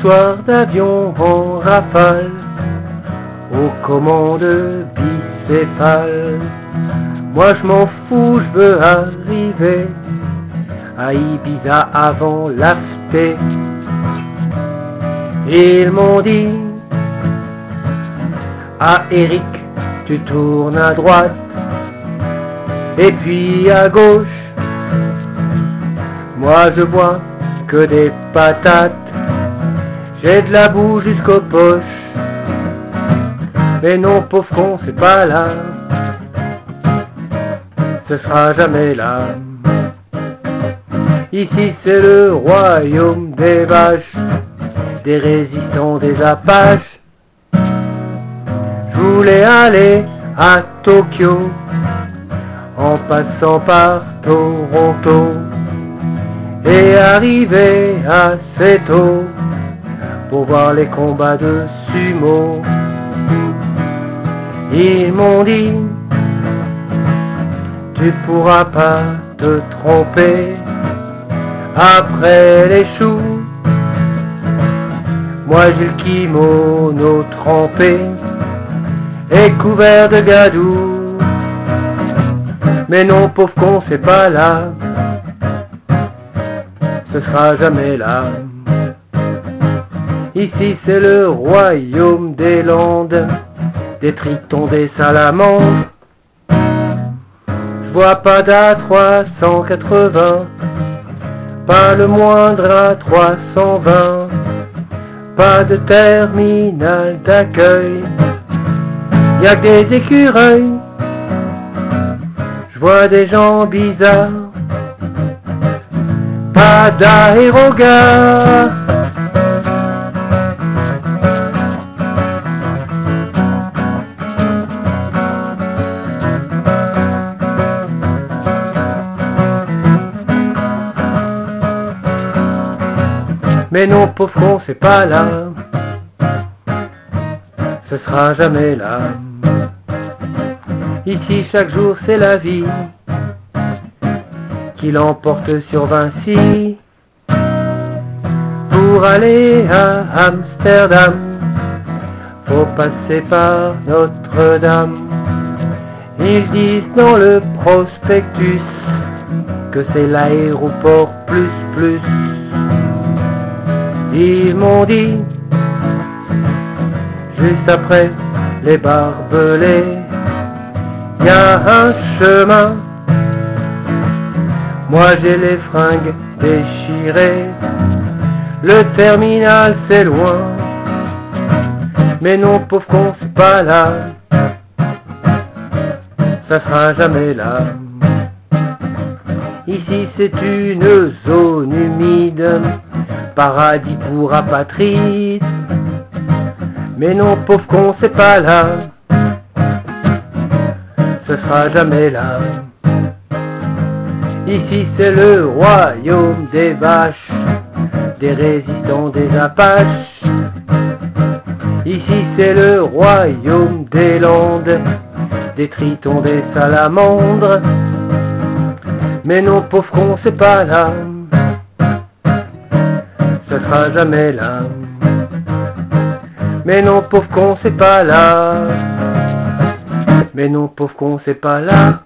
histoires d'avions en rafale, aux commandes bicéphales. Moi je m'en fous, je veux arriver à Ibiza avant l'after. Ils m'ont dit, ah Eric, tu tournes à droite, et puis à gauche. Moi je vois que des patates, j'ai de la boue jusqu'aux poches. Mais non pauvre con, c'est pas là, ce sera jamais là. Ici c'est le royaume des vaches, des résistants, des Apaches. Je voulais aller à Tokyo en passant par Toronto et arriver assez tôt pour voir les combats de sumo. Ils m'ont dit, tu pourras pas te tromper après les choux. Moi j'ai le kimono trempé et couvert de gadou. Mais non pauvre con, c'est pas là, ce sera jamais là. Ici c'est le royaume des Landes, des tritons, des salamandres. Je vois pas d'A380, pas le moindre A320, pas de terminal d'accueil, y'a que des écureuils. Je vois des gens bizarres, pas d'aérogare. Mais non pauvre con, c'est pas là, ce sera jamais là. Ici chaque jour c'est la vie qui l'emporte sur Vinci. Pour aller à Amsterdam, faut passer par Notre-Dame. Ils disent dans le prospectus que c'est l'aéroport plus plus. Ils m'ont dit, juste après les barbelés, y a un chemin. Moi j'ai les fringues déchirées, le terminal c'est loin. Mais non pauvre con, c'est pas là, ça sera jamais là. Ici c'est une zone humide, paradis pour apatrides. Mais non pauvre con, c'est pas là, ce sera jamais là. Ici c'est le royaume des vaches, des résistants, des Apaches. Ici c'est le royaume des Landes, des tritons, des salamandres. Mais non pauvre con, c'est pas là, ce sera jamais là. Mais non pauvre con, c'est pas là. Mais non pauvre con, c'est pas là.